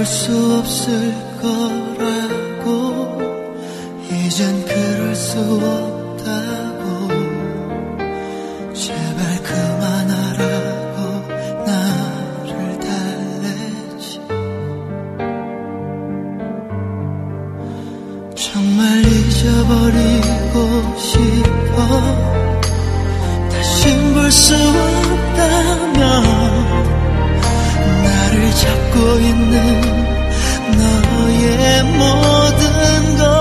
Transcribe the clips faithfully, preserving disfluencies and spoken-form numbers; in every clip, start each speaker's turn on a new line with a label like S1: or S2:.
S1: 수 없을 거라고 이젠 그럴 수 없다고 제발 그만하라고 나를 달래지. 정말 잊어버리고 싶어. 다신 볼 수 없다면 나를 잡고 있는 너의 모든 것.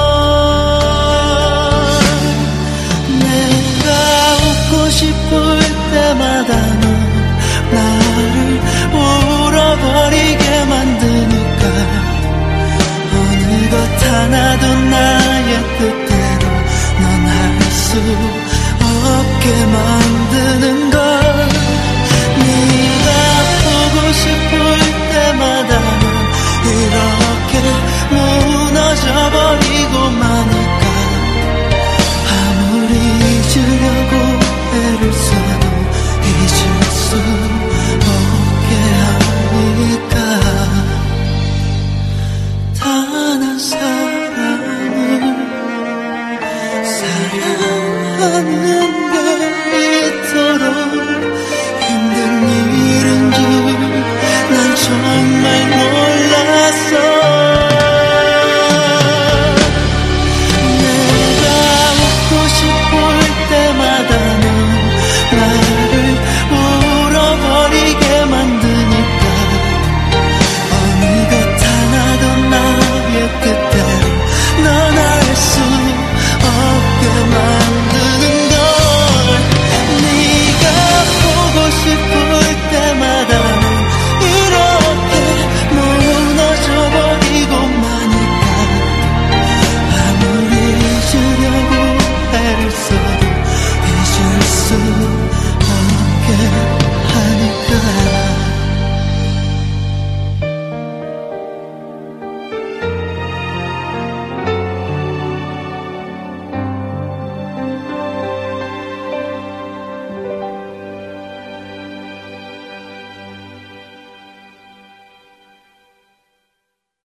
S1: 내가 웃고 싶을 때마다 넌 나를 울어버리게 만드니까 어느 것 하나도 나의 뜻대로 넌 할 수 없게 만드는 것. 싶을 때마다 이렇게 무너져버리고 마니까 아무리 잊으려고 애를 써도 잊을 수